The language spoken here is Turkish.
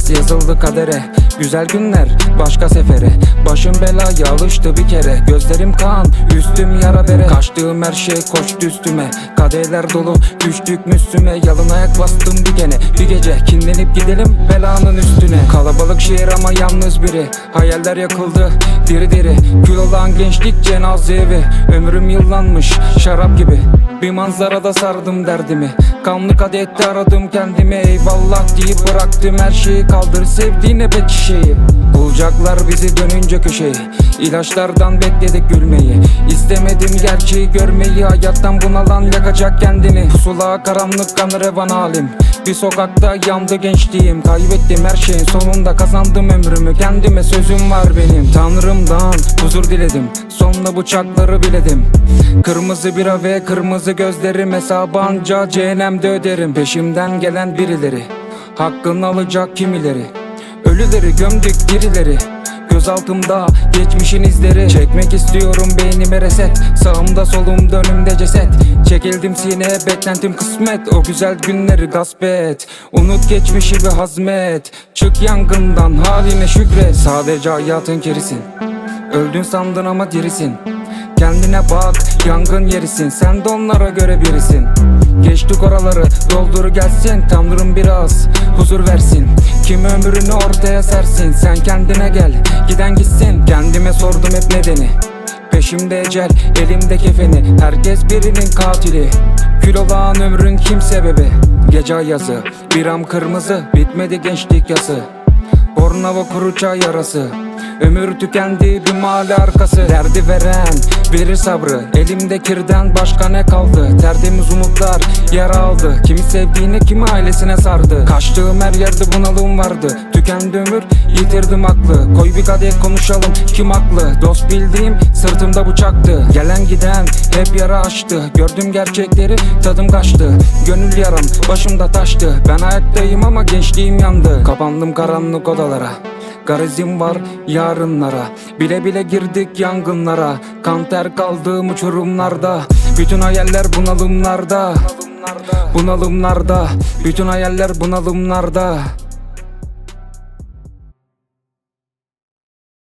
Ders yazıldı kadere, güzel günler başka sefere. Başım belaya alıştı bir kere, gözlerim kan, üstüm yara bere. Kaçtığım her şey koştu üstüme, kadehler dolu düştük Müslüme. Yalın ayak bastım dikene, bir gece kinlenip gidelim belanın üstüne. Kalabalık şehir ama yalnız biri, hayaller yakıldı diri diri. Kül olan gençlik cenaze evi, ömrüm yıllanmış şarap gibi. Bir manzarada sardım derdimi, kanlı kadehte aradım kendimi. Eyvallah deyip bıraktım her şeyi, kaldır sevdiğine bet şişeyi. Bulacaklar bizi dönünce köşeyi, ilaçlardan bekledik gülmeyi. İstemedim gerçeği görmeyi, hayattan bunalan yakacak kendini. Pusula karanlık kan revan halim, bir sokakta yandı gençliğim. Kaybettim her şeyin sonunda kazandım ömrümü, kendime sözüm var benim. Tanrımdan huzur diledim, sonla bıçakları biledim. Kırmızı bira ve kırmızı gözlerim, hesabı anca cehennemde öderim. Peşimden gelen birileri, hakkını alacak kimileri. Ölüleri gömdük dirileri, göz altımda geçmişin izleri. Çekmek istiyorum beynime reset, sağımda solumda önümde ceset. Çekildim sineye beklentim kısmet, o güzel günleri gasp et. Unut geçmişi ve hazmet, çık yangından haline şükret. Sadece hayatın kerisin, öldün sandın ama dirisin. Kendine bak, yangın yerisin, sen de onlara göre birisin. Geçtik oraları, doldur gelsin, Tanrım biraz huzur versin. Kim ömrünü ortaya sersin, sen kendine gel, giden gitsin. Kendime sordum hep nedeni, peşimde ecel, elimde kefeni. Herkes birinin katili, kül olan ömrün kim sebebi? Gece yazı, biram kırmızı, bitmedi gençlik yası. Bornova kuru çay yarası, ömür tükendi bir mahalle arkası. Derdi veren verir sabrı, elimde kirden başka ne kaldı? Tertemiz umutlar yara aldı, kimi sevdiğine kimi ailesine sardı. Kaçtığım her yerde bunalım vardı, tükendi ömür yitirdim aklı. Koy bir kadeh konuşalım kim haklı, dost bildiğim sırtımda bıçaktı. Gelen giden hep yara açtı, gördüm gerçekleri tadım kaçtı. Gönül yaram başımda taştı, ben ayaktayım ama gençliğim yandı. Kapandım karanlık odalara, garezim var yarınlara, bile bile girdik yangınlara. Kan ter kaldığım uçurumlarda, bütün hayaller bunalımlarda. Bunalımlarda, bütün hayaller bunalımlarda.